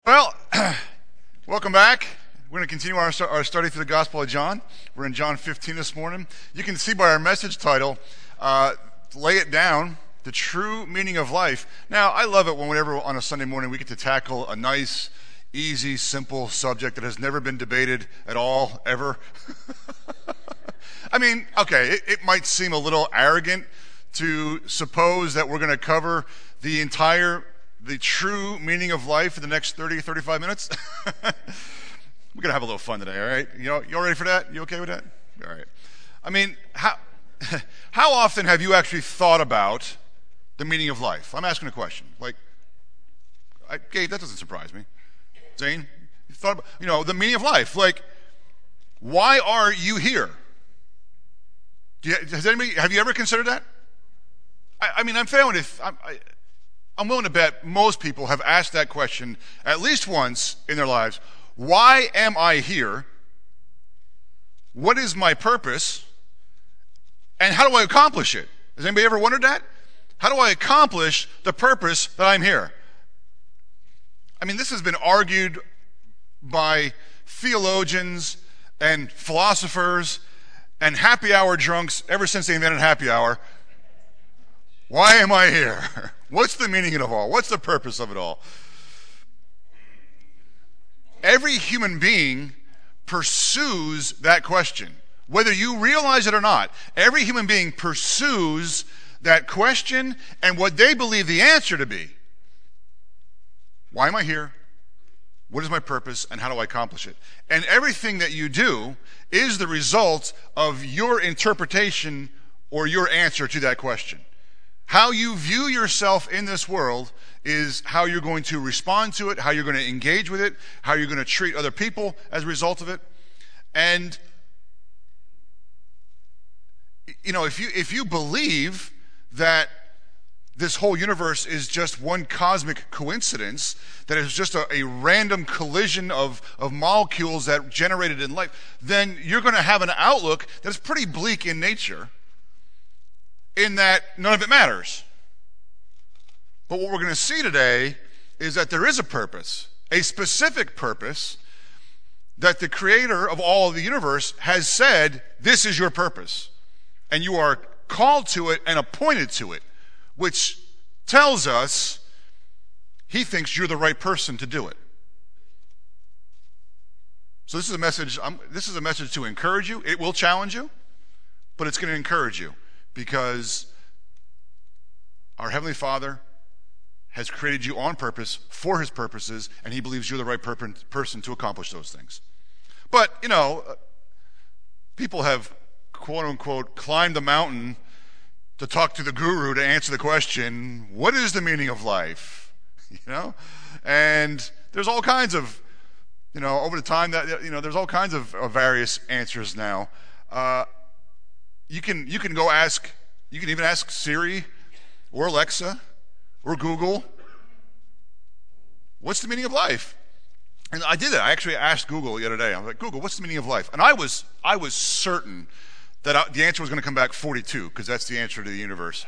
Well, welcome back. We're going to continue our study through the Gospel of John. We're in John 15 this morning. You can see by our message title, Lay It Down, the True Meaning of Life. Now, I love it whenever on a Sunday morning we get to tackle a nice, easy, simple subject that has never been debated at all, ever. I mean, okay, it might seem a little arrogant to suppose that we're going to cover the true meaning of life for the next 30, 35 minutes. We're going to have a little fun today, all right? You all ready for that? You okay with that? All right. I mean, how often have you actually thought about the meaning of life? I'm asking a question. Gabe, that doesn't surprise me. Zane, you thought about, the meaning of life. Like, why are you here? Have you ever considered that? I'm willing to bet most people have asked that question at least once in their lives. Why am I here? What is my purpose? And how do I accomplish it? Has anybody ever wondered that? How do I accomplish the purpose that I'm here? I mean, this has been argued by theologians and philosophers and happy hour drunks ever since they invented happy hour. Why am I here? What's the meaning of it all? What's the purpose of it all? Every human being pursues that question. Whether you realize it or not, every human being pursues that question and what they believe the answer to be. Why am I here? What is my purpose and how do I accomplish it? And everything that you do is the result of your interpretation or your answer to that question. How you view yourself in this world is how you're going to respond to it, how you're going to engage with it, how you're going to treat other people as a result of it. And, if you believe that this whole universe is just one cosmic coincidence, that it's just a random collision of molecules that generated in life, then you're going to have an outlook that's pretty bleak in nature, in that none of it matters. But what we're going to see today is that there is a purpose, a specific purpose, that the creator of all of the universe has said, this is your purpose. And you are called to it and appointed to it, which tells us he thinks you're the right person to do it. So this is a message to encourage you. It will challenge you, but it's going to encourage you. Because our Heavenly Father has created you on purpose for his purposes, and he believes you're the right person to accomplish those things. But, people have, quote unquote, climbed the mountain to talk to the guru to answer the question, what is the meaning of life? And there's all kinds of, over the time that, there's all kinds of various answers now. You can go ask, you can even ask Siri or Alexa or Google, what's the meaning of life? And I did that. I actually asked Google the other day. I was like, Google, what's the meaning of life? And I was certain that the answer was going to come back 42, because that's the answer to the universe.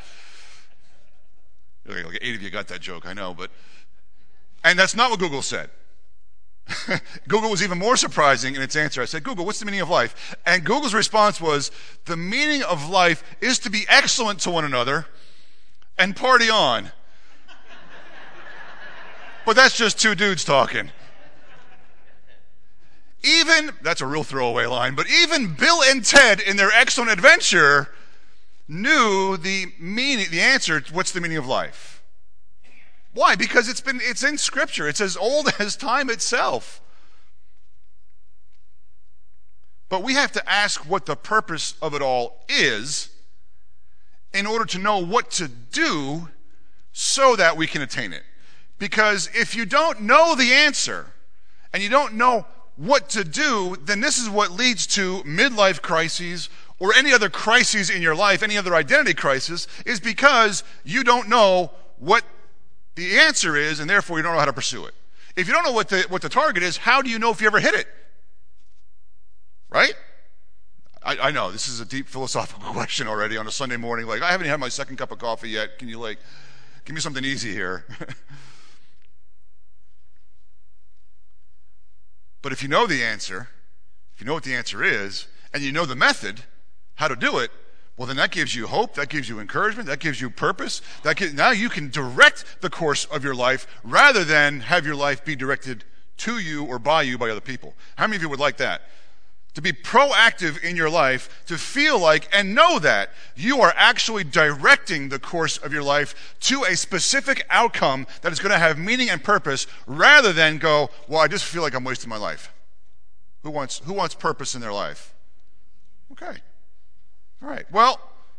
Like 8 of you got that joke, I know, and that's not what Google said. Google was even more surprising in its answer. I said, Google, what's the meaning of life? And Google's response was, the meaning of life is to be excellent to one another and party on. But that's just two dudes talking. That's a real throwaway line, but even Bill and Ted in their excellent adventure knew the answer to what's the meaning of life. Why? Because it's in Scripture. It's as old as time itself. But we have to ask what the purpose of it all is in order to know what to do so that we can attain it. Because if you don't know the answer and you don't know what to do, then this is what leads to midlife crises or any other crises in your life, any other identity crisis, is because you don't know what the answer is, and therefore you don't know how to pursue it. If you don't know what the target is, how do you know if you ever hit it? Right? I know, this is a deep philosophical question already on a Sunday morning. Like, I haven't had my second cup of coffee yet. Can you, give me something easy here? But if you know the answer, if you know what the answer is, and you know the method, how to do it, well, then that gives you hope, that gives you encouragement, that gives you purpose. Now you can direct the course of your life rather than have your life be directed to you or by you by other people. How many of you would like that? To be proactive in your life, to feel like and know that you are actually directing the course of your life to a specific outcome that is going to have meaning and purpose rather than go, well, I just feel like I'm wasting my life. Who wants purpose in their life? Okay. All right. Well,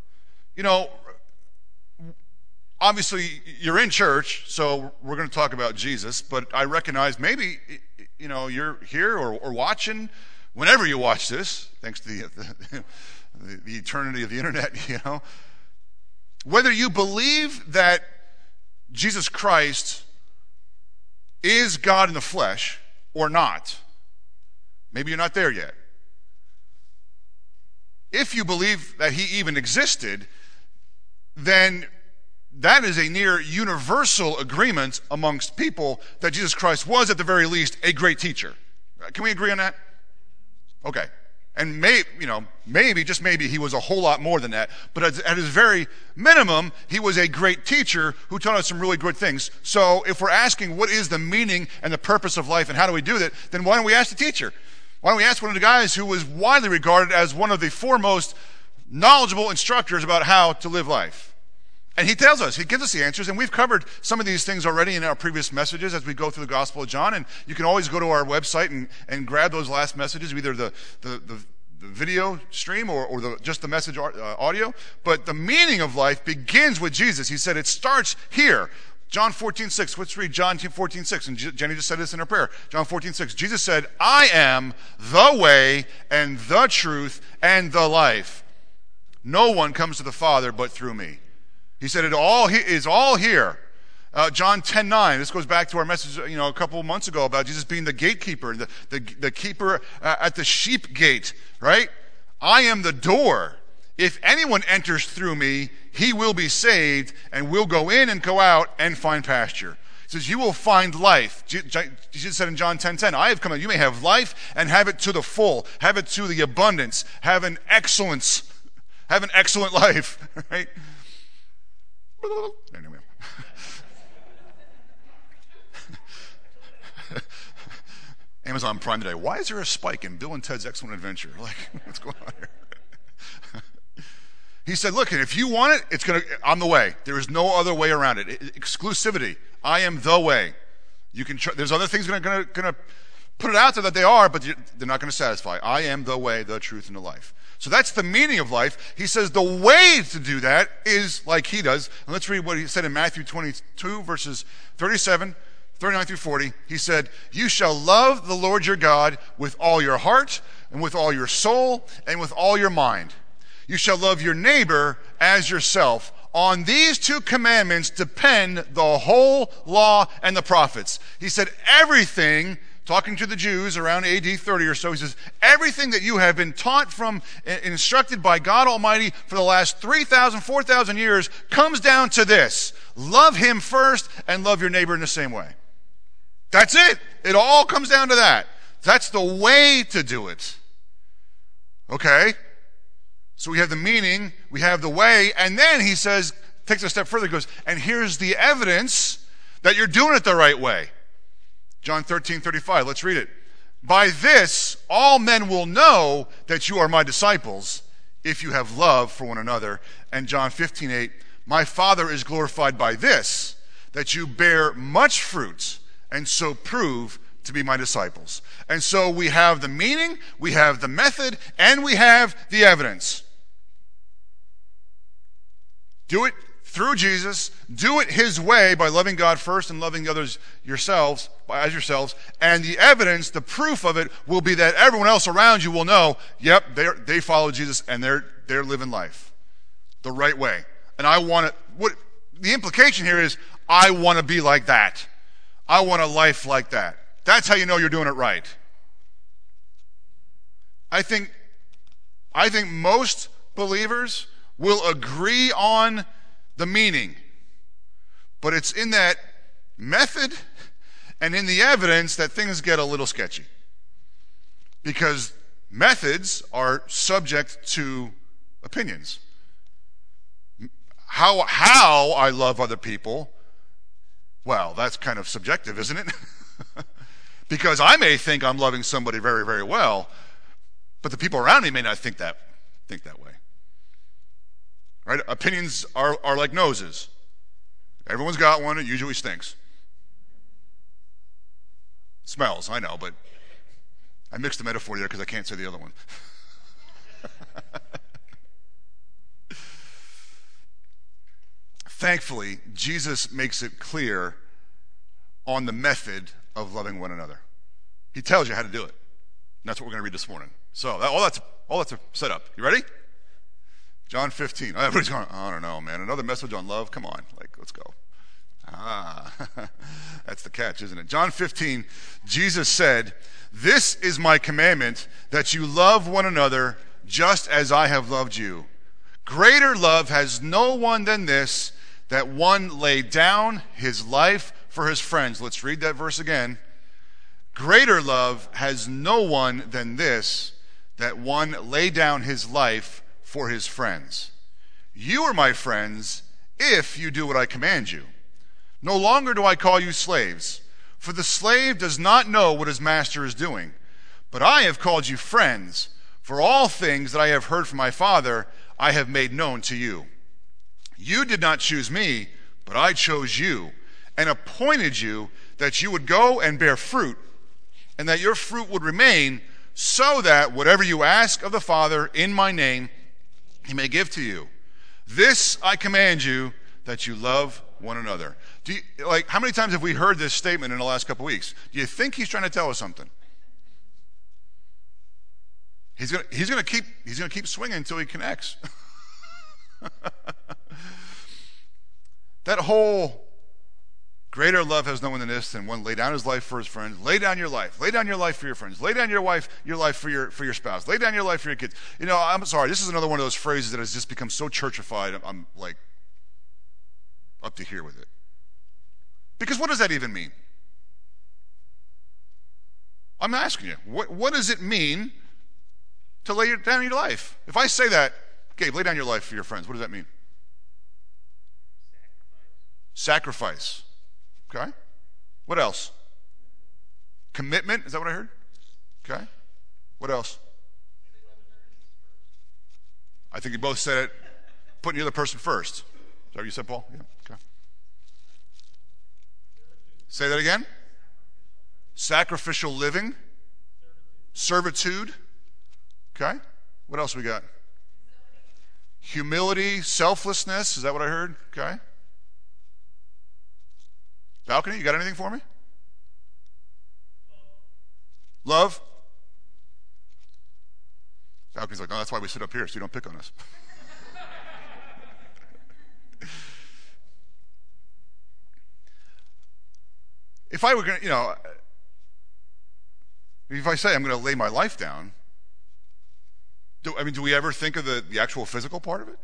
obviously you're in church, so we're going to talk about Jesus, but I recognize maybe, you're here or watching, whenever you watch this, thanks to the eternity of the internet, whether you believe that Jesus Christ is God in the flesh or not, maybe you're not there yet. If you believe that he even existed, then that is a near universal agreement amongst people that Jesus Christ was, at the very least, a great teacher. Can we agree on that? Okay. And maybe, just maybe, he was a whole lot more than that. But at his very minimum, he was a great teacher who taught us some really good things. So if we're asking what is the meaning and the purpose of life and how do we do that, then why don't we ask the teacher? Why don't we ask one of the guys who was widely regarded as one of the foremost knowledgeable instructors about how to live life? And he tells us, he gives us the answers, and we've covered some of these things already in our previous messages as we go through the Gospel of John, and you can always go to our website and grab those last messages, either the video stream or just the message audio. But the meaning of life begins with Jesus. He said it starts here. John 14:6. Let's read John 14:6. And Jenny just said this in her prayer. John 14:6. Jesus said, I am the way and the truth and the life. No one comes to the Father but through me. He said it all is all here. John 10:9. This goes back to our message, a couple of months ago about Jesus being the gatekeeper, the keeper at the sheep gate, right? I am the door. If anyone enters through me, he will be saved and will go in and go out and find pasture. He says, you will find life. Jesus said in John 10:10, I have come that you may have life and have it to the full, have it to the abundance, have an excellent life, right? Anyway. Amazon Prime today. Why is there a spike in Bill and Ted's Excellent Adventure? What's going on here? He said, look, if you want it, I'm the way. There is no other way around it. Exclusivity. I am the way. You can. There's other things going to put it out there that they are, but they're not going to satisfy. I am the way, the truth, and the life. So that's the meaning of life. He says the way to do that is like he does. And let's read what he said in Matthew 22, verses 39 through 40. He said, you shall love the Lord your God with all your heart and with all your soul and with all your mind. You shall love your neighbor as yourself. On these two commandments depend the whole law and the prophets. He said everything, talking to the Jews around AD 30 or so, he says, everything that you have been taught from, instructed by God Almighty for the last 3,000, 4,000 years comes down to this. Love him first and love your neighbor in the same way. That's it. It all comes down to that. That's the way to do it. Okay? So we have the meaning, we have the way, and then he says, takes a step further, he goes, and here's the evidence that you're doing it the right way. John 13:35, let's read it. By this, all men will know that you are my disciples, if you have love for one another. And John 15:8, my Father is glorified by this, that you bear much fruit, and so prove to be my disciples. And so we have the meaning, we have the method, and we have the evidence. Do it through Jesus. Do it his way by loving God first and loving the others as yourselves. And the evidence, the proof of it, will be that everyone else around you will know, yep, they follow Jesus and they're living life the right way. And the implication here is, I want to be like that. I want a life like that. That's how you know you're doing it right. I think most believers will agree on the meaning, but it's in that method and in the evidence that things get a little sketchy. Because methods are subject to opinions. How I love other people, well, that's kind of subjective, isn't it? Because I may think I'm loving somebody very, very well, but the people around me may not think that way. Right? Opinions are like noses. Everyone's got one. It usually stinks. Smells, I know, but I mixed the metaphor there because I can't say the other one. Thankfully, Jesus makes it clear on the method of loving one another. He tells you how to do it. And that's what we're going to read this morning. So all that's a setup. You ready? John 15. Everybody's going, I don't know, man. Another message on love? Come on. Let's go. That's the catch, isn't it? John 15, Jesus said, "This is my commandment, that you love one another just as I have loved you. Greater love has no one than this, that one lay down his life for his friends." Let's read that verse again. Greater love has no one than this, that one lay down his life for his friends. You are my friends if you do what I command you. No longer do I call you slaves, for the slave does not know what his master is doing. But I have called you friends, for all things that I have heard from my Father I have made known to you. You did not choose me, but I chose you, and appointed you that you would go and bear fruit, and that your fruit would remain, so that whatever you ask of the Father in my name, he may give to you. This I command you, that you love one another. How many times have we heard this statement in the last couple weeks? Do you think he's trying to tell us something? He's going to keep swinging until he connects. That whole greater love has no one than this, than one lay down his life for his friends. Lay down your life. Lay down your life for your friends. Lay down your life for your spouse. Lay down your life for your kids. You know, I'm sorry. This is another one of those phrases that has just become so churchified. I'm like up to here with it. Because what does that even mean? I'm asking you. What does it mean to lay down your life? If I say that, Gabe, lay down your life for your friends, what does that mean? Sacrifice. Okay. What else? Commitment. Is that what I heard? Okay. What else? I think you both said it. Putting the other person first. Is that what you said, Paul? Yeah. Okay. Say that again. Sacrificial living. Servitude. Okay. What else we got? Humility, selflessness. Is that what I heard? Okay. Balcony, you got anything for me? Love? Balcony's like, no, that's why we sit up here, so you don't pick on us. If I were going to, if I say I'm going to lay my life down, do we ever think of the actual physical part of it?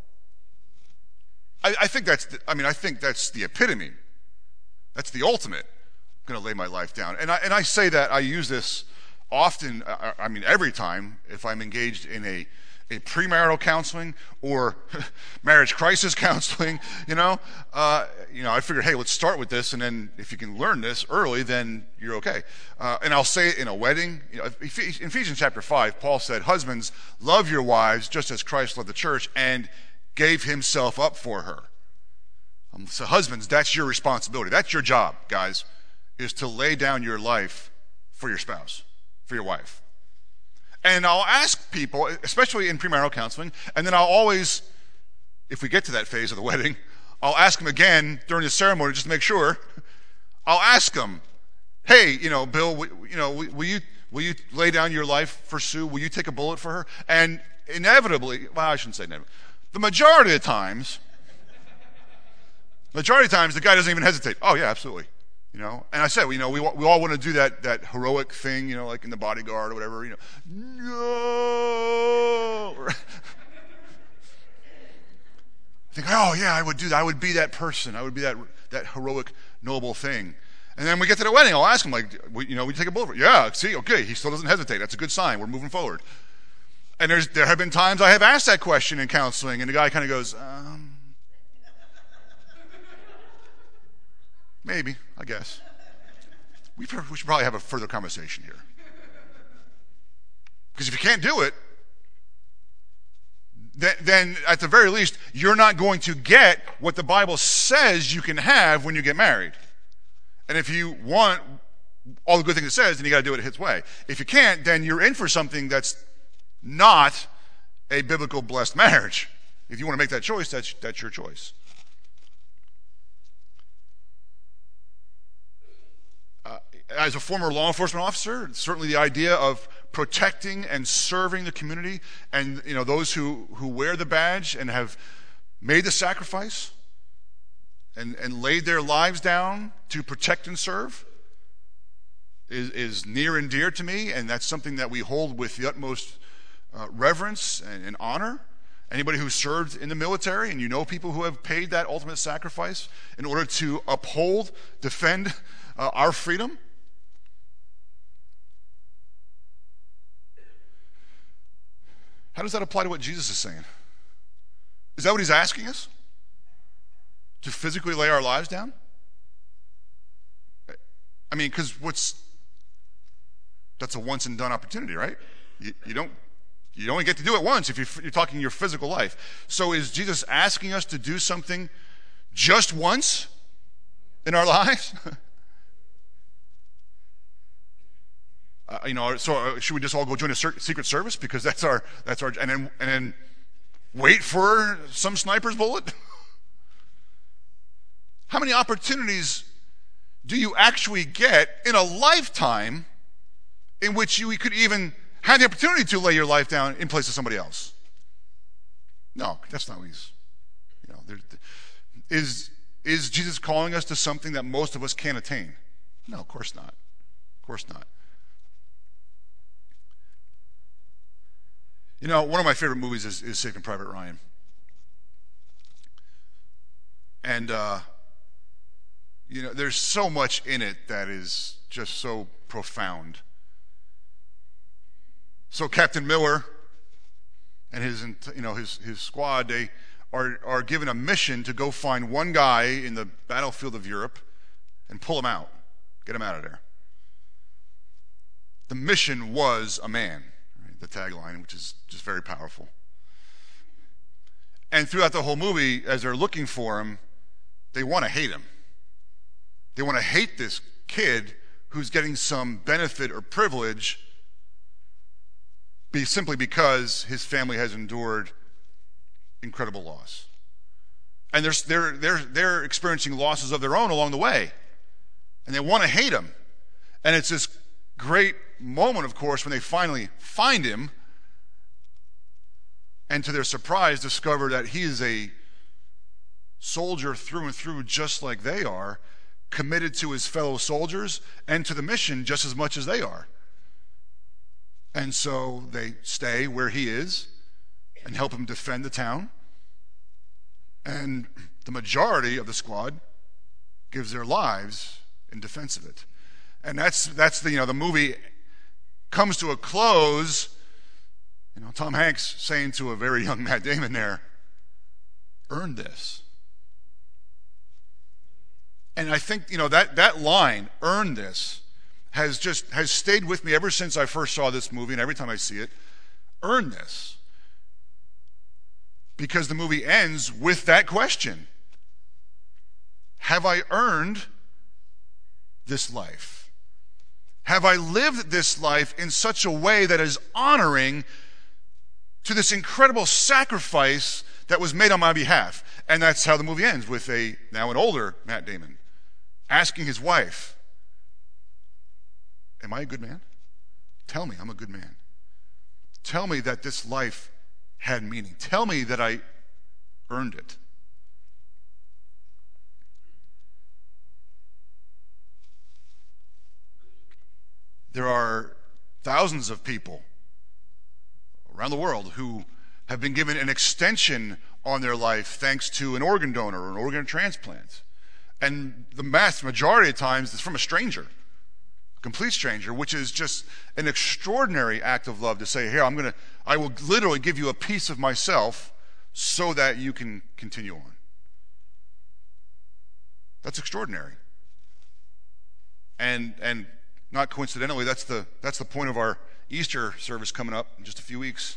I think that's the epitome. That's the ultimate. I'm going to lay my life down. And I say that, I use this often, every time, if I'm engaged in a premarital counseling or marriage crisis counseling, I figured, hey, let's start with this, and then if you can learn this early, then you're okay. And I'll say it in a wedding. In Ephesians chapter 5, Paul said, husbands, love your wives just as Christ loved the church and gave himself up for her. So husbands, that's your responsibility. That's your job, guys, is to lay down your life for your spouse, for your wife. And I'll ask people, especially in premarital counseling, and then I'll always, if we get to that phase of the wedding, I'll ask them again during the ceremony just to make sure. I'll ask them, hey, Bill, will you lay down your life for Sue? Will you take a bullet for her? And inevitably, well, I shouldn't say inevitably, the majority of times, the guy doesn't even hesitate. Oh, yeah, absolutely. And I said, we all want to do that heroic thing, like in The Bodyguard or whatever, no. Think, oh, yeah, I would do that. I would be that person. I would be that heroic, noble thing. And then we get to the wedding, I'll ask him, like, we take a bullet for it? Yeah, see, okay, he still doesn't hesitate. That's a good sign. We're moving forward. And there have been times I have asked that question in counseling, and the guy kind of goes, maybe, I guess. We should probably have a further conversation here. Because if you can't do it, then at the very least, you're not going to get what the Bible says you can have when you get married. And if you want all the good things it says, then you got to do it its way. If you can't, then you're in for something that's not a biblical blessed marriage. If you want to make that choice, that's your choice. As a former law enforcement officer, certainly the idea of protecting and serving the community and those who wear the badge and have made the sacrifice and laid their lives down to protect and serve is near and dear to me, and that's something that we hold with the utmost reverence and honor. Anybody who served in the military, and people who have paid that ultimate sacrifice in order to uphold, defend our freedom. How does that apply to what Jesus is saying? Is that what he's asking us? To physically lay our lives down? I mean, because that's a once and done opportunity, right? You only get to do it once if you're talking your physical life. So is Jesus asking us to do something just once in our lives? So should we just all go join a secret service because that's our and then wait for some sniper's bullet? How many opportunities do you actually get in a lifetime in which you could even have the opportunity to lay your life down in place of somebody else? No, that's not what he's. Is Jesus calling us to something that most of us can't attain? No, of course not. Of course not. One of my favorite movies is Saving Private Ryan. And, there's so much in it that is just so profound. So Captain Miller and his squad, they are given a mission to go find one guy in the battlefield of Europe and pull him out, get him out of there. The mission was a man. The tagline, which is just very powerful. And throughout the whole movie, as they're looking for him, they want to hate him. They want to hate this kid who's getting some benefit or privilege simply because his family has endured incredible loss. And they're experiencing losses of their own along the way. And they want to hate him. And it's this great moment, of course, when they finally find him and to their surprise discover that he is a soldier through and through just like they are, committed to his fellow soldiers and to the mission just as much as they are. And so they stay where he is and help him defend the town. And the majority of the squad gives their lives in defense of it. And that's the movie comes to a close. Tom Hanks saying to a very young Matt Damon there, earn this. And I think, that line, earn this, has stayed with me ever since I first saw this movie, and every time I see it, earn this. Because the movie ends with that question. Have I earned this life? Have I lived this life in such a way that is honoring to this incredible sacrifice that was made on my behalf? And that's how the movie ends, with now an older Matt Damon asking his wife, am I a good man? Tell me I'm a good man. Tell me that this life had meaning. Tell me that I earned it. There are thousands of people around the world who have been given an extension on their life thanks to an organ donor or an organ transplant. And the vast majority of times it's from a stranger, a complete stranger, which is just an extraordinary act of love to say, here, I will literally give you a piece of myself so that you can continue on. That's extraordinary. And not coincidentally, that's the point of our Easter service coming up in just a few weeks.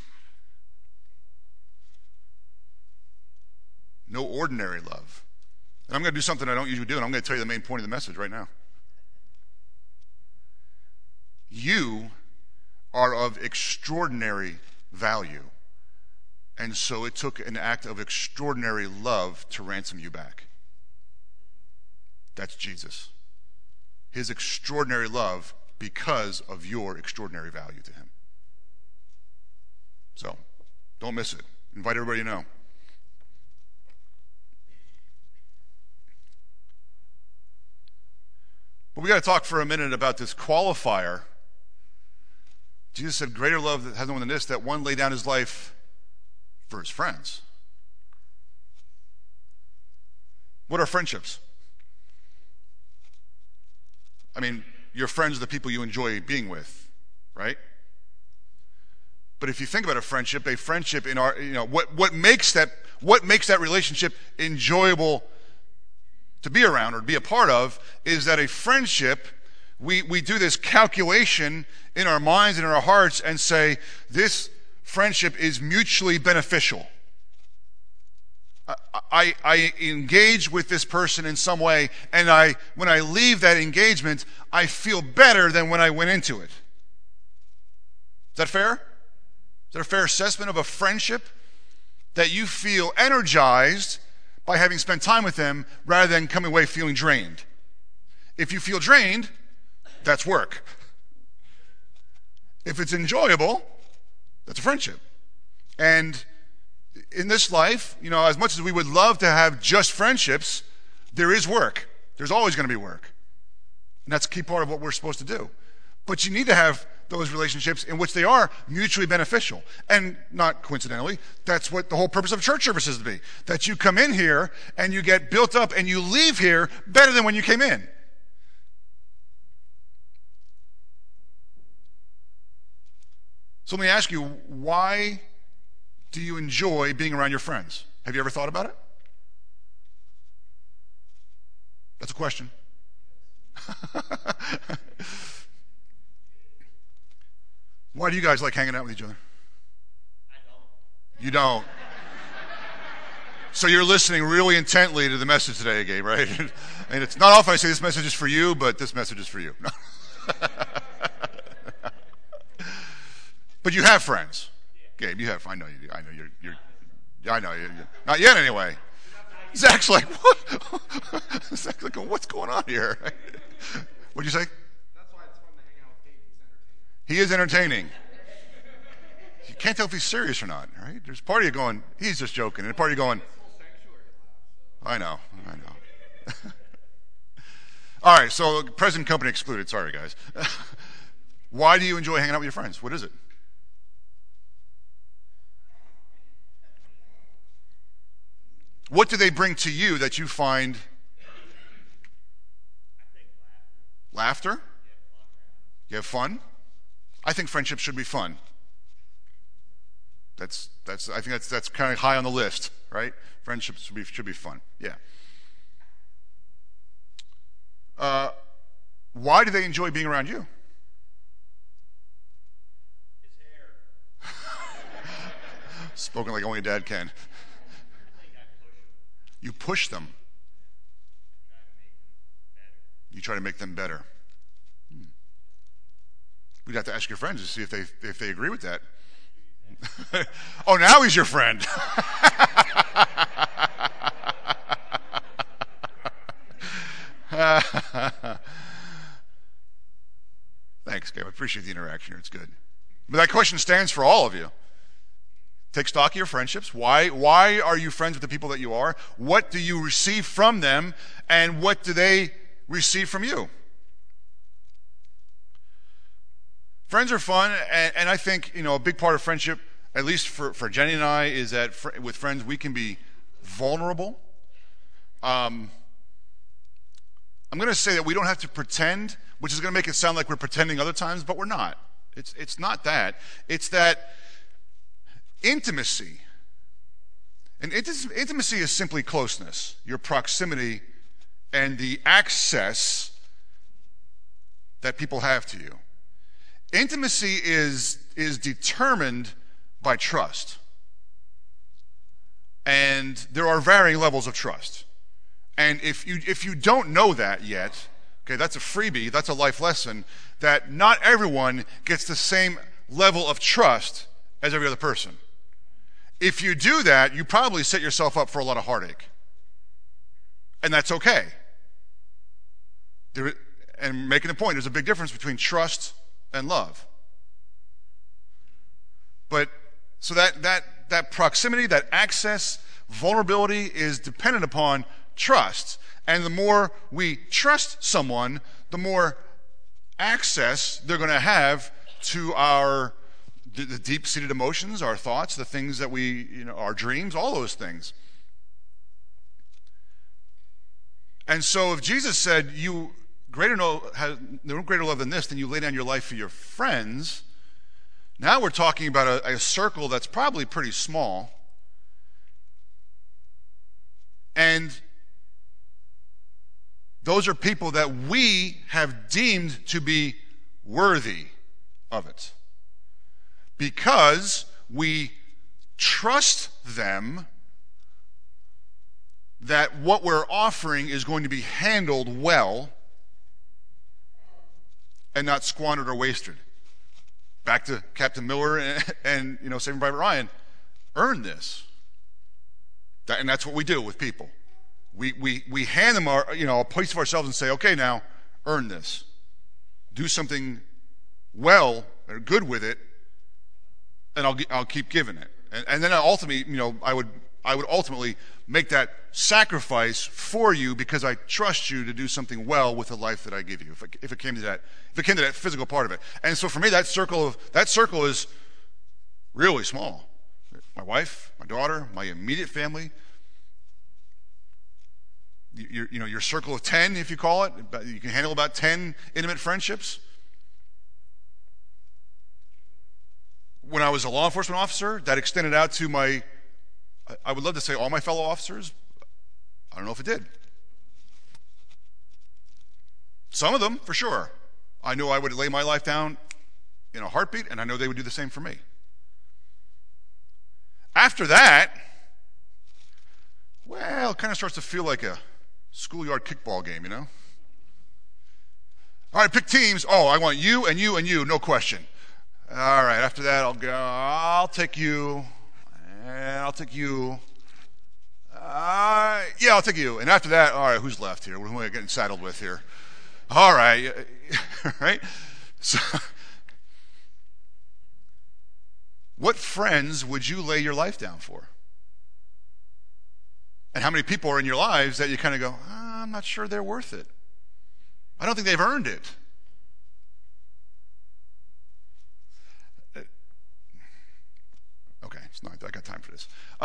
No ordinary love. And I'm going to do something I don't usually do, and I'm going to tell you the main point of the message right now. You are of extraordinary value. And so it took an act of extraordinary love to ransom you back. That's Jesus. His extraordinary love because of your extraordinary value to him. So, don't miss it. Invite everybody you know. But we got to talk for a minute about this qualifier. Jesus said, greater love has no one than this, that one lay down his life for his friends. What are friendships? I mean, your friends are the people you enjoy being with, right? But if you think about a friendship in our, what makes that relationship enjoyable to be around or to be a part of is that a friendship, we do this calculation in our minds and in our hearts and say, this friendship is mutually beneficial. I engage with this person in some way, and when I leave that engagement, I feel better than when I went into it. Is that fair? Is that a fair assessment of a friendship? That you feel energized by having spent time with them rather than coming away feeling drained. If you feel drained, that's work. If it's enjoyable, that's a friendship. And in this life, as much as we would love to have just friendships, there is work. There's always going to be work. And that's a key part of what we're supposed to do. But you need to have those relationships in which they are mutually beneficial. And not coincidentally, that's what the whole purpose of church service is to be. That you come in here and you get built up and you leave here better than when you came in. So let me ask you, why do you enjoy being around your friends? Have you ever thought about it? That's a question. Why do you guys like hanging out with each other? I don't. You don't. So you're listening really intently to the message today, Gabe, right? And it's not often I say this message is for you, but this message is for you. No. But you have friends. Gabe, you have. I know you do. I know you're. I know you. Not yet, anyway. Zach's like, what? Zach's like, what's going on here? What'd you say? That's why it's fun to hang out with Gabe. He is entertaining. You can't tell if he's serious or not, right? There's a part of you going, he's just joking, and a part of you going, I know. All right, so present company excluded. Sorry, guys. Why do you enjoy hanging out with your friends? What is it? What do they bring to you that you find? Laughter? You have fun? I think friendship should be fun. I think that's kind of high on the list, right? Friendship should be fun. Yeah. Why do they enjoy being around you? His hair. Spoken like only a dad can. You push them. You try to make them better. We'd have to ask your friends to see if they agree with that. Oh, now he's your friend. Thanks, Gabe. I appreciate the interaction here. It's good. But that question stands for all of you. Take stock of your friendships. Why are you friends with the people that you are? What do you receive from them? And what do they receive from you? Friends are fun, and I think, a big part of friendship, at least for Jenny and I, is that with friends we can be vulnerable. I'm going to say that we don't have to pretend, which is going to make it sound like we're pretending other times, but we're not. It's not that. It's that intimacy. And intimacy is simply closeness, your proximity, and the access that people have to you. Intimacy is determined by trust. And there are varying levels of trust. And if you don't know that yet, okay, that's a freebie, that's a life lesson, that not everyone gets the same level of trust as every other person. If you do that, you probably set yourself up for a lot of heartache. And that's okay. And making the point, there's a big difference between trust and love. But so that proximity, that access, vulnerability is dependent upon trust. And the more we trust someone, the more access they're going to have to the deep-seated emotions, our thoughts, the things that our dreams, all those things. And so if Jesus said, no greater love than this, then you lay down your life for your friends, now we're talking about a circle that's probably pretty small. And those are people that we have deemed to be worthy of it. Because we trust them that what we're offering is going to be handled well and not squandered or wasted. Back to Captain Miller and Saving Private Ryan. Earn this. And that's what we do with people. We hand them a piece of ourselves and say, okay, now earn this. Do something well or good with it, and I'll keep giving it. And then ultimately, I would ultimately make that sacrifice for you because I trust you to do something well with the life that I give you. If it came to that physical part of it. And so for me, that circle is really small. My wife, my daughter, my immediate family. Your circle of 10, if you call it. You can handle about 10 intimate friendships. When I was a law enforcement officer, that extended out to I would love to say all my fellow officers. I don't know if it did. Some of them, for sure. I knew I would lay my life down in a heartbeat, and I know they would do the same for me. After that, well, it kind of starts to feel like a schoolyard kickball game, All right, pick teams. Oh, I want you and you and you, no question. All right, after that, I'll take you, and I'll take you. Yeah, I'll take you. And after that, all right, who's left here? Who am I getting saddled with here? All right, right? So, what friends would you lay your life down for? And how many people are in your lives that you kind of go, I'm not sure they're worth it. I don't think they've earned it. Okay, it's not. I got time for this.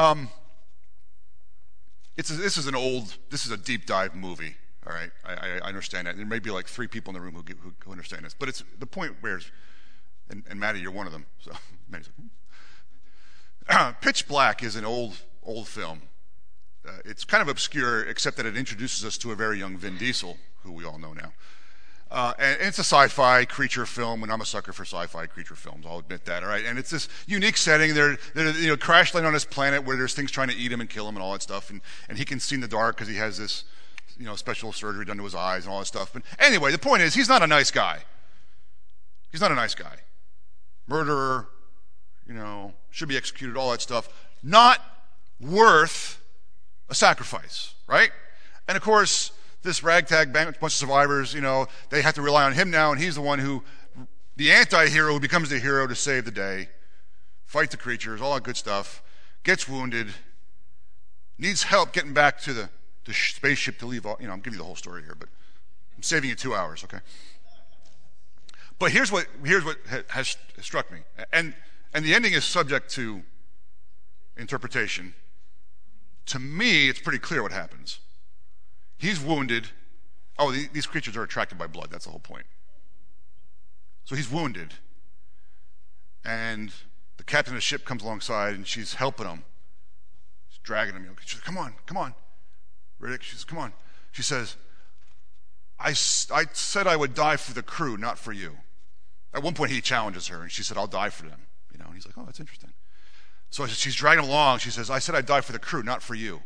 This is a deep dive movie. All right, I understand that. There may be like 3 people in the room who understand this, but it's the point where, and Maddie, you're one of them. So Maddie's like, Pitch Black is an old film. It's kind of obscure, except that it introduces us to a very young Vin Diesel, who we all know now. And it's a sci-fi creature film, and I'm a sucker for sci-fi creature films. I'll admit that. All right, and it's this unique setting. They're crash landing on this planet where there's things trying to eat him and kill him and all that stuff, and he can see in the dark because he has this special surgery done to his eyes and all that stuff. But anyway, the point is, he's not a nice guy. He's not a nice guy. Murderer, should be executed, all that stuff. Not worth a sacrifice, right? And of course, this ragtag bunch of survivors, they have to rely on him now, and he's the one the anti-hero who becomes the hero to save the day, fight the creatures, all that good stuff, gets wounded, needs help getting back to the spaceship to leave. I'm giving you the whole story here, but I'm saving you 2 hours, okay? But here's what has struck me, and the ending is subject to interpretation. To me, it's pretty clear what happens. He's wounded, Oh, these creatures are attracted by blood. That's the whole point. So he's wounded. And the captain of the ship comes alongside, and she's helping him. She's dragging him. She says, come on. Riddick, she says, come on. She says, I said I would die for the crew, not for you. At one point, he challenges her, and she said, I'll die for them. And he's like, oh, that's interesting. So she's dragging him along. She says, I said I'd die for the crew, not for you.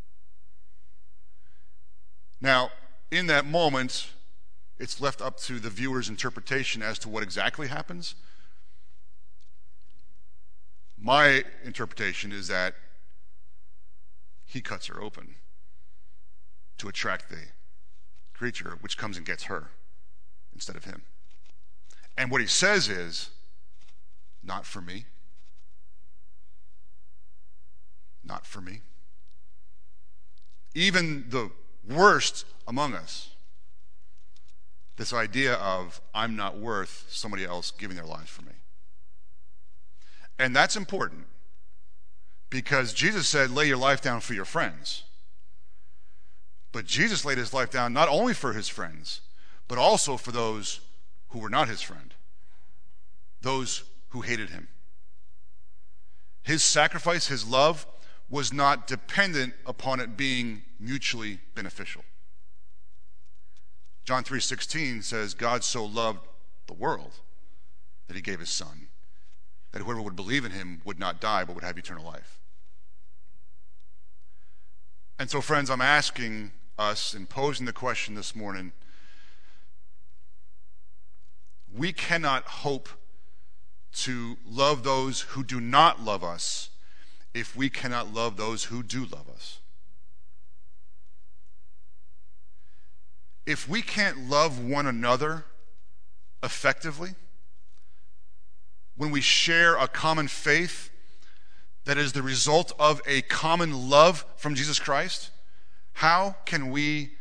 Now, in that moment, it's left up to the viewer's interpretation as to what exactly happens. My interpretation is that he cuts her open to attract the creature, which comes and gets her instead of him. And what he says is, not for me. Not for me. Even the worst among us, this idea of I'm not worth somebody else giving their lives for me. And that's important because Jesus said, lay your life down for your friends. But Jesus laid his life down not only for his friends, but also for those who were not his friend, those who hated him. His sacrifice, his love, was not dependent upon it being mutually beneficial. John 3:16 says, God so loved the world that he gave his son, that whoever would believe in him would not die but would have eternal life. And so, friends, I'm asking us and posing the question this morning, we cannot hope to love those who do not love us if we cannot love those who do love us. If we can't love one another effectively, when we share a common faith that is the result of a common love from Jesus Christ, how can we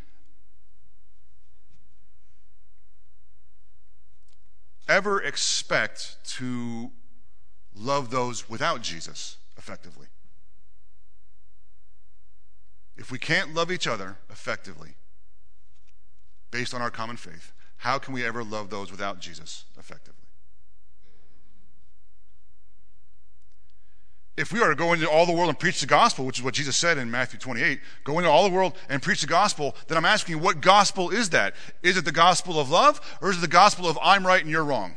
ever expect to love those without Jesus effectively? If we can't love each other effectively based on our common faith, how can we ever love those without Jesus effectively? If we are to go into all the world and preach the gospel, which is what Jesus said in Matthew 28, go into all the world and preach the gospel, then I'm asking you, what gospel is that? Is it the gospel of love, or is it the gospel of I'm right and you're wrong?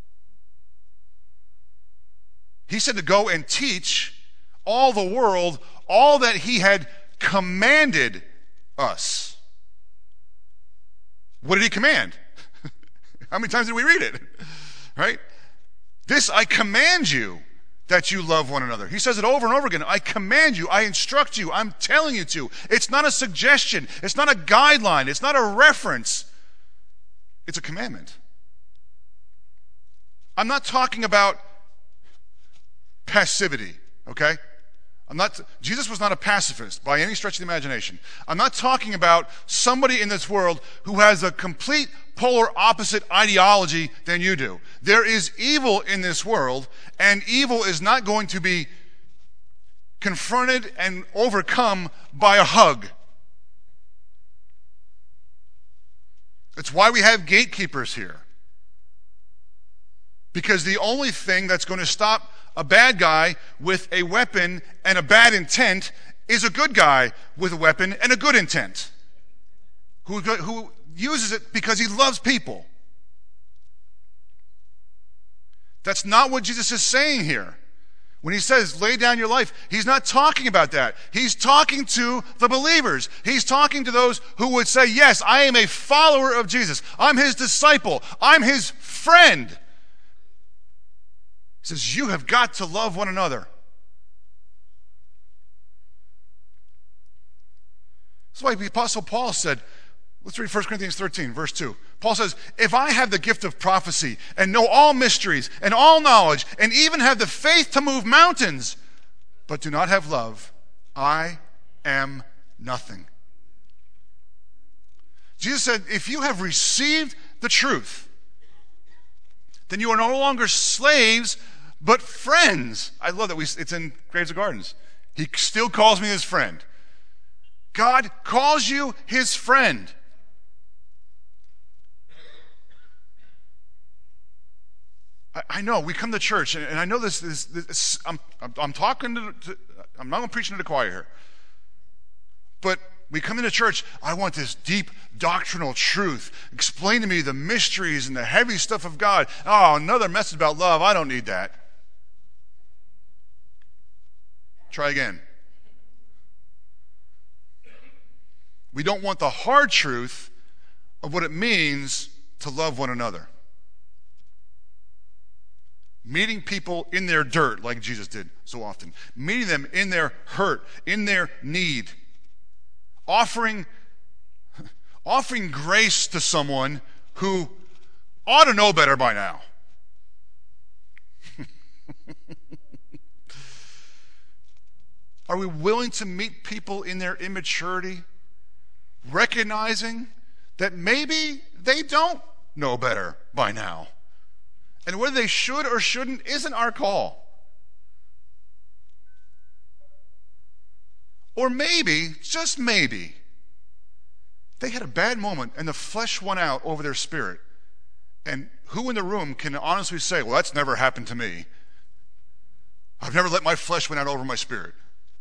He said to go and teach all the world all that he had commanded us. What did he command? How many times did we read it? Right? This I command you, that you love one another. He says it over and over again. I command you, I instruct you, I'm telling you to. It's not a suggestion. It's not a guideline. It's not a reference. It's a commandment. I'm not talking about passivity, okay? Jesus was not a pacifist by any stretch of the imagination. I'm not talking about somebody in this world who has a complete polar opposite ideology than you do. There is evil in this world, and evil is not going to be confronted and overcome by a hug. It's why we have gatekeepers here. Because the only thing that's going to stop a bad guy with a weapon and a bad intent is a good guy with a weapon and a good intent, who uses it because he loves people. That's not what Jesus is saying here. When he says, lay down your life, he's not talking about that. He's talking to the believers. He's talking to those who would say, yes, I am a follower of Jesus. I'm his disciple. I'm his friend. He says, you have got to love one another. That's why the Apostle Paul said, let's read 1 Corinthians 13, verse 2. Paul says, if I have the gift of prophecy and know all mysteries and all knowledge and even have the faith to move mountains, but do not have love, I am nothing. Jesus said, if you have received the truth, then you are no longer slaves, but friends. I love that it's in Graves of Gardens. He still calls me his friend. God calls you his friend. I know we come to church, and I know this I'm talking I'm not going to preach into the choir here. But we come into church, I want this deep doctrinal truth. Explain to me the mysteries and the heavy stuff of God. Oh, another message about love. I don't need that. Try again. We don't want the hard truth of what it means to love one another. Meeting people in their dirt, like Jesus did so often. Meeting them in their hurt, in their need. Offering grace to someone who ought to know better by now. Are we willing to meet people in their immaturity, recognizing that maybe they don't know better by now? And whether they should or shouldn't isn't our call. Or maybe, just maybe, they had a bad moment and the flesh won out over their spirit. And who in the room can honestly say, well, that's never happened to me. I've never let my flesh win out over my spirit.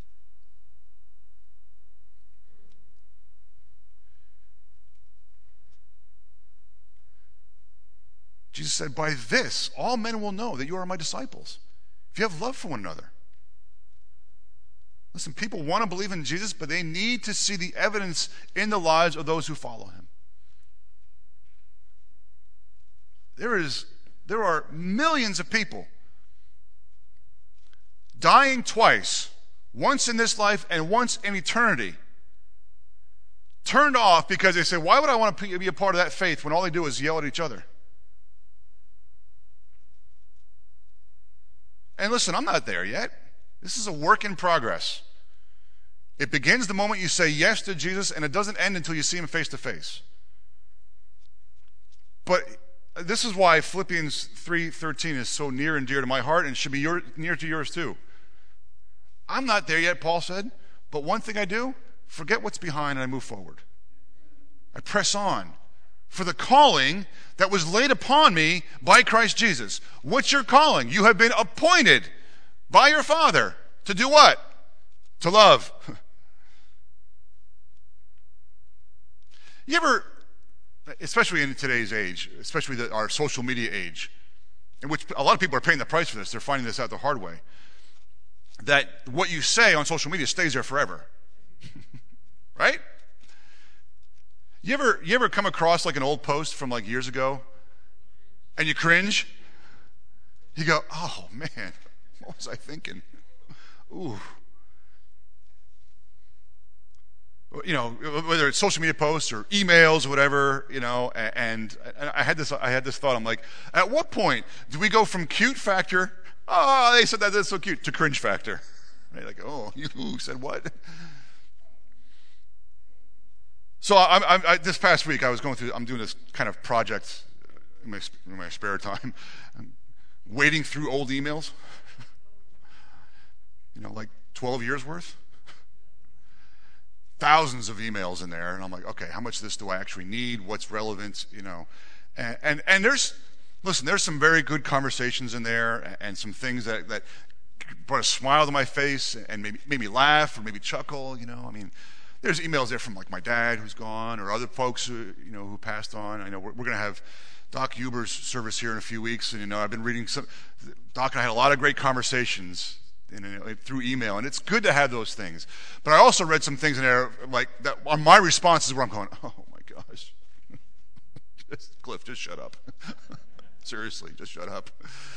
Jesus said, by this, all men will know that you are my disciples, if you have love for one another. Listen, people want to believe in Jesus, but they need to see the evidence in the lives of those who follow him. There are millions of people dying twice, once in this life and once in eternity, turned off because they say, why would I want to be a part of that faith when all they do is yell at each other? And listen, I'm not there yet. This is a work in progress. It begins the moment you say yes to Jesus, and it doesn't end until you see him face to face. But this is why Philippians 3:13 is so near and dear to my heart, and should be near to yours too. I'm not there yet, Paul said, but one thing I do, forget what's behind and I move forward. I press on for the calling that was laid upon me by Christ Jesus. What's your calling? You have been appointed by your Father to do what? To love. You ever, especially in today's age, especially our social media age, in which a lot of people are paying the price for this, they're finding this out the hard way, that what you say on social media stays there forever. Right? You ever come across like an old post from like years ago and you cringe? You go, oh man, what was I thinking? Ooh. You know, whether it's social media posts or emails or whatever, you know, and I had this thought. I'm like, at what point do we go from cute factor, oh, they said that's so cute, to cringe factor? Right? Like, oh, you said what? So I this past week I'm doing this kind of project in my spare time. I'm wading through old emails, you know, like 12 years worth. Thousands of emails in there, and I'm like, okay, how much of this do I actually need? What's relevant, you know? And there's some very good conversations in there, and some things that brought a smile to my face and made me laugh or maybe chuckle, you know? I mean, there's emails there from like my dad who's gone or other folks who passed on. I know we're going to have Doc Huber's service here in a few weeks, and you know, I've been reading Doc and I had a lot of great conversations through email, and it's good to have those things. But I also read some things in there like that on my responses where I'm going, oh my gosh, Cliff, just shut up. Seriously, just shut up.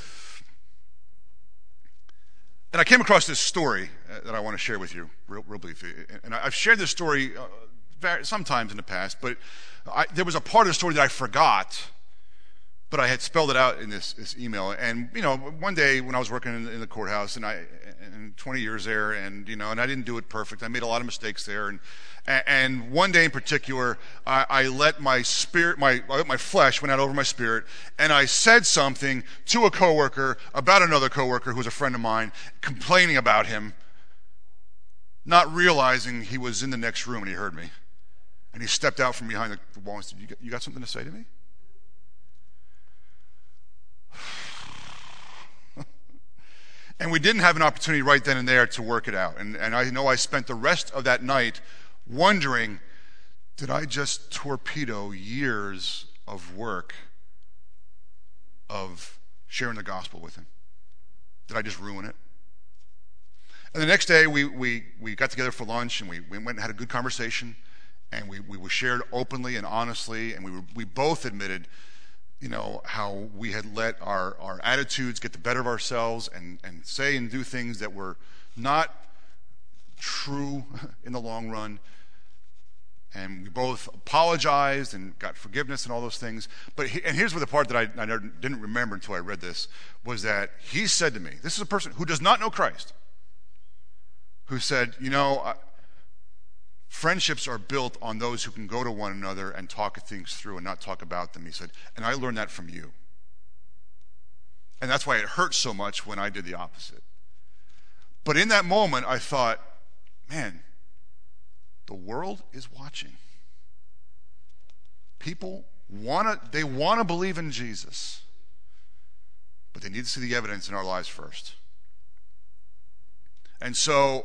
And I came across this story that I want to share with you real briefly. And I've shared this story sometimes in the past, but there was a part of the story that I forgot, but I had spelled it out in this email. And, you know, one day when I was working in the courthouse, and 20 years there, and, you know, and I didn't do it perfect. I made a lot of mistakes there. And one day in particular, I let my spirit, my flesh went out over my spirit, and I said something to a coworker about another coworker who was a friend of mine, complaining about him, not realizing he was in the next room and he heard me. And he stepped out from behind the wall and said, you got something to say to me? And we didn't have an opportunity right then and there to work it out. And I know I spent the rest of that night wondering, did I just torpedo years of work of sharing the gospel with him? Did I just ruin it? And the next day we got together for lunch, and we went and had a good conversation, and we shared openly and honestly, and we both admitted, how we had let our attitudes get the better of ourselves and say and do things that were not true in the long run. And we both apologized and got forgiveness and all those things. And here's where the part that I didn't remember until I read this, was that he said to me, this is a person who does not know Christ, who said, friendships are built on those who can go to one another and talk things through and not talk about them. He said, and I learned that from you. And that's why it hurt so much when I did the opposite. But in that moment, I thought, man, the world is watching. People want to believe in Jesus, but they need to see the evidence in our lives first. And so,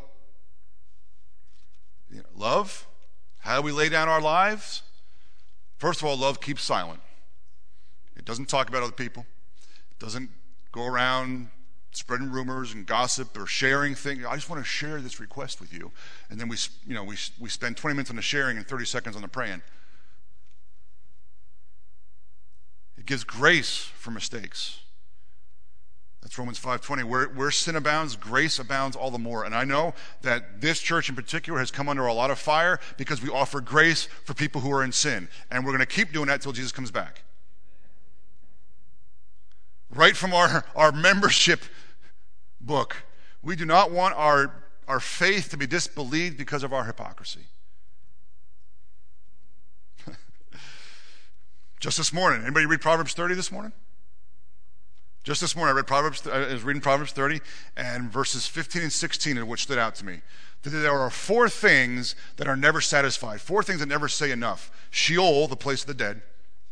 love, how do we lay down our lives? First of all, love keeps silent. It doesn't talk about other people. It doesn't go around spreading rumors and gossip or sharing things. I just want to share this request with you. And then we spend 20 minutes on the sharing and 30 seconds on the praying. It gives grace for mistakes. That's Romans 5:20. Where sin abounds, grace abounds all the more. And I know that this church in particular has come under a lot of fire because we offer grace for people who are in sin. And we're going to keep doing that until Jesus comes back. Right from our membership book, we do not want our faith to be disbelieved because of our hypocrisy. Just this morning, anybody read Proverbs 30 this morning? Just this morning, I was reading Proverbs 30, and verses 15 and 16 are what stood out to me. That there are 4 things that are never satisfied, 4 things that never say enough. Sheol, the place of the dead,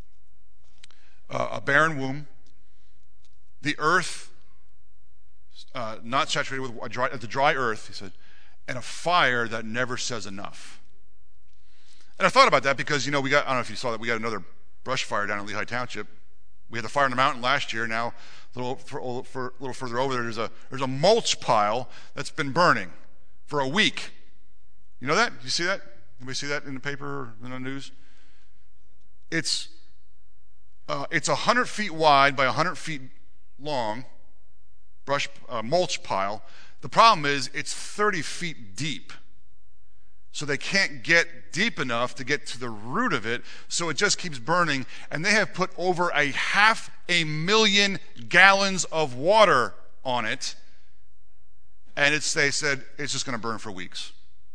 a barren womb, the earth not saturated with the dry earth, he said, and a fire that never says enough. And I thought about that because, I don't know if you saw that, we got another brush fire down in Lehigh Township. We had the fire in the mountain last year. Now, a little further over there, there's a mulch pile that's been burning for a week. You know that? You see that? Anybody see that in the paper or in the news? It's 100 feet wide by 100 feet long, mulch pile. The problem is it's 30 feet deep. So they can't get deep enough to get to the root of it, so it just keeps burning. And they have put over 500,000 gallons of water on it, and they said it's just going to burn for weeks.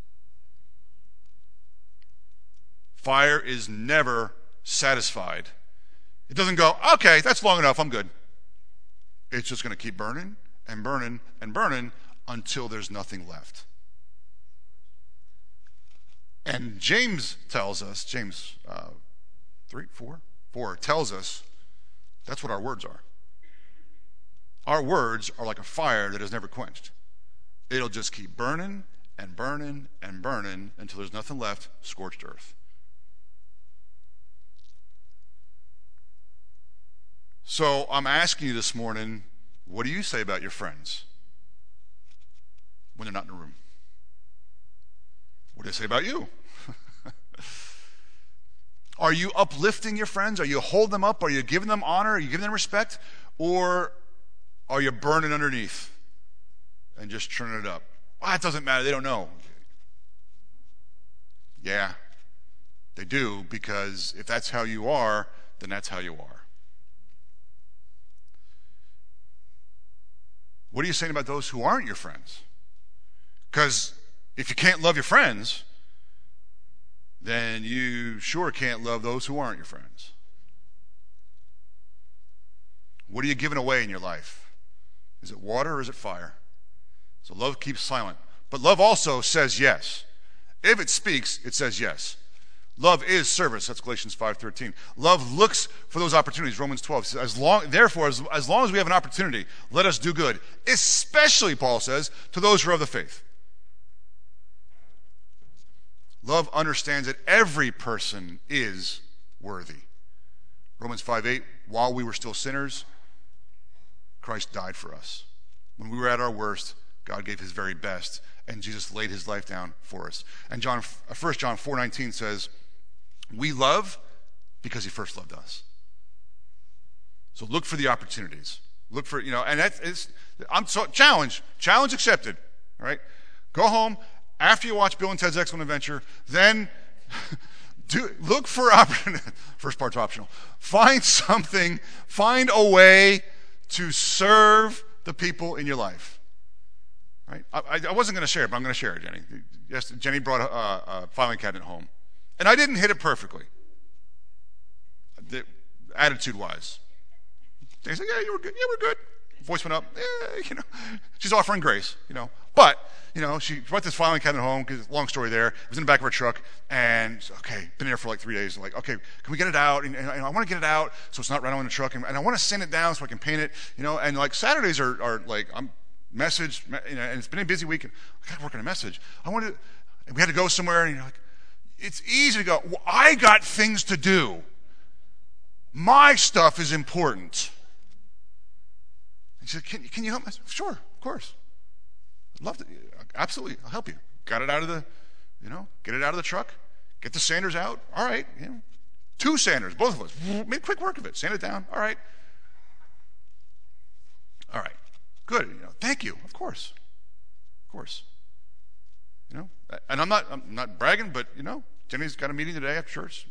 Fire is never satisfied. It doesn't go, okay, that's long enough, I'm good. It's just going to keep burning and burning and burning until there's nothing left. And James tells us, James 4 tells us that's what our words are. Our words are like a fire that is never quenched. It'll just keep burning and burning and burning until there's nothing left, scorched earth. So I'm asking you this morning, what do you say about your friends when they're not in the room? What do they say about you? Are you uplifting your friends? Are you holding them up? Are you giving them honor? Are you giving them respect? Or are you burning underneath and just churning it up? Well, it doesn't matter. They don't know. Yeah, they do, because if that's how you are, then that's how you are. What are you saying about those who aren't your friends? Because if you can't love your friends, then you sure can't love those who aren't your friends. What are you giving away in your life? Is it water or is it fire? So love keeps silent. But love also says yes. If it speaks, it says yes. Love is service. That's Galatians 5:13. Love looks for those opportunities. Romans 12 says, as long as we have an opportunity, let us do good. Especially, Paul says, to those who are of the faith. Love understands that every person is worthy. Romans 5:8, while we were still sinners, Christ died for us. When we were at our worst, God gave his very best, and Jesus laid his life down for us. And 1 John 4:19 says, we love because he first loved us. So look for the opportunities. Look for, and challenge accepted, all right? Go home after you watch Bill and Ted's Excellent Adventure, then look for opportunity. First part's optional. Find a way to serve the people in your life. Right? I wasn't going to share it, but I'm going to share it, Jenny. Yes, Jenny brought a filing cabinet home. And I didn't hit it perfectly, attitude-wise. They said, yeah, you were good. Yeah, we're good. Voice went up. Yeah, she's offering grace, But, she brought this filing cabinet home, because long story there. It was in the back of her truck, and, okay, been there for like 3 days. And okay, can we get it out? And I want to get it out so it's not rattling in the truck. And I want to sand it down so I can paint it, And like Saturdays are like, I'm message, and it's been a busy week. And I got to work on a message. And we had to go somewhere, and you're like, it's easy to go, well, I got things to do. My stuff is important. And she said, can you help me? I said, sure, of course. I'd love to. Absolutely, I'll help you. Got it out of the, get it out of the truck. Get the sanders out. All right, 2 sanders, both of us. Made quick work of it. Sand it down. All right. All right. Good. Thank you. Of course. And I'm not bragging, but Jenny's got a meeting today after church.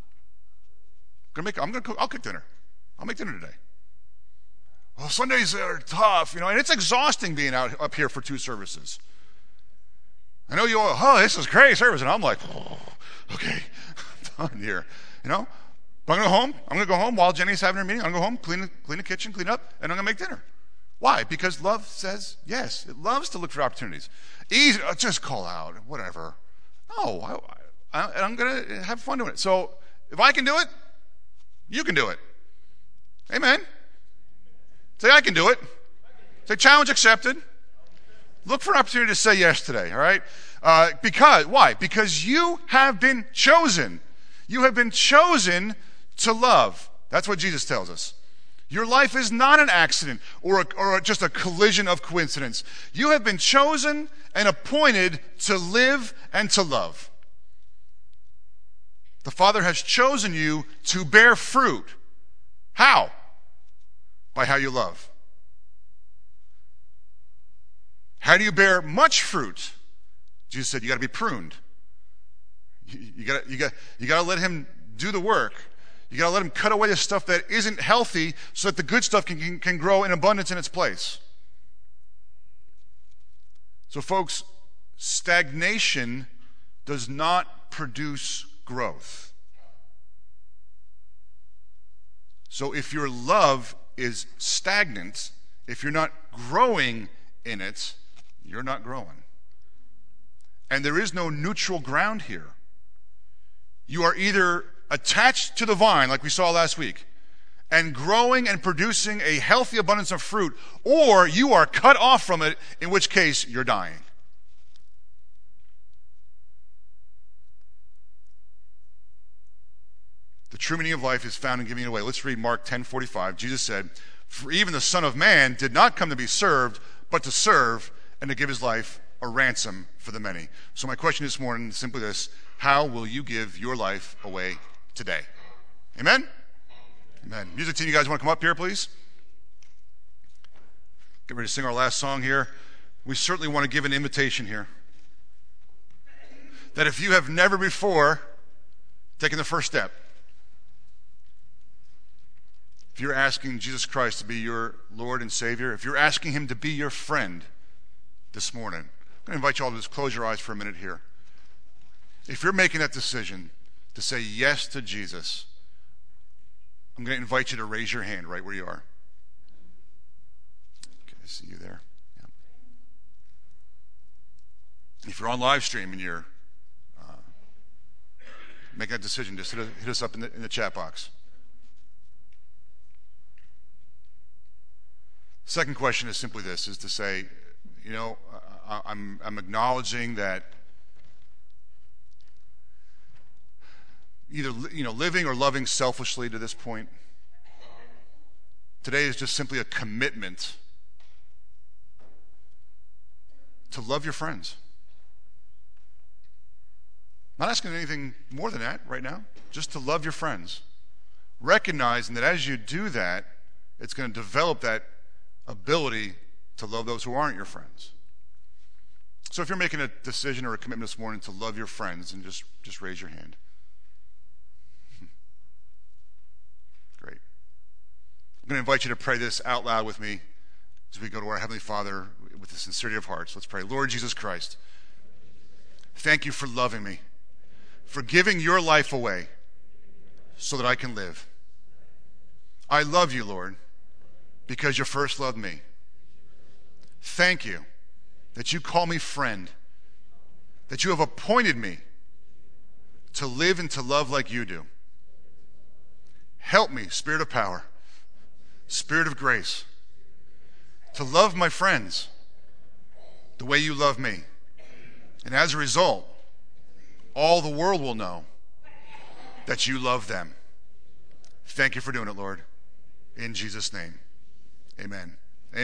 I'll cook dinner. I'll make dinner today. Well, Sundays are tough, and it's exhausting being out up here for 2 services. I know you all, this is great service, and I'm like, okay, I'm done here, But I'm going to go home while Jenny's having her meeting. I'm going to go home, clean the kitchen, clean up, and I'm going to make dinner. Why? Because love says yes. It loves to look for opportunities. Easy, just call out, whatever. No, I'm going to have fun doing it. So if I can do it, you can do it. Amen. Say, I can do it. Say, challenge accepted. Look for an opportunity to say yes today, all right? Why? Because you have been chosen. You have been chosen to love. That's what Jesus tells us. Your life is not an accident or just a collision of coincidence. You have been chosen and appointed to live and to love. The Father has chosen you to bear fruit. How? By how you love. How do you bear much fruit? Jesus said you got to be pruned. You got to let him do the work. You got to let him cut away the stuff that isn't healthy so that the good stuff can grow in abundance in its place. So folks, stagnation does not produce growth. So if your love is stagnant, if you're not growing in it, you're not growing. And there is no neutral ground here. You are either attached to the vine, like we saw last week, and growing and producing a healthy abundance of fruit, or you are cut off from it, in which case you're dying. The true meaning of life is found in giving it away. Let's read Mark 10:45. Jesus said, "For even the Son of Man did not come to be served, but to serve and to give his life a ransom for the many." So my question this morning is simply this: how will you give your life away today? Amen? Amen. Music team, you guys want to come up here, please? Get ready to sing our last song here. We certainly want to give an invitation here. That if you have never before taken the first step, if you're asking Jesus Christ to be your Lord and Savior, if you're asking him to be your friend this morning, I'm going to invite you all to just close your eyes for a minute here. If you're making that decision to say yes to Jesus, I'm going to invite you to raise your hand right where you are. Okay, I see you there. Yeah. If you're on live stream and you're making that decision, just hit us up in the chat box. Second question is simply this, is to say, I'm acknowledging that either living or loving selfishly to this point, today is just simply a commitment to love your friends. Not asking anything more than that right now, just to love your friends. Recognizing that as you do that, it's going to develop that ability to love those who aren't your friends. So if you're making a decision or a commitment this morning to love your friends, and just raise your hand. Great. I'm going to invite you to pray this out loud with me as we go to our Heavenly Father with the sincerity of hearts. Let's pray. Lord Jesus Christ, thank you for loving me, for giving your life away so that I can live. I love you, Lord, because you first loved me. Thank you that you call me friend, that you have appointed me to live and to love like you do. Help me, Spirit of power, Spirit of grace, to love my friends the way you love me. And as a result, all the world will know that you love them. Thank you for doing it, Lord. In Jesus' name, amen.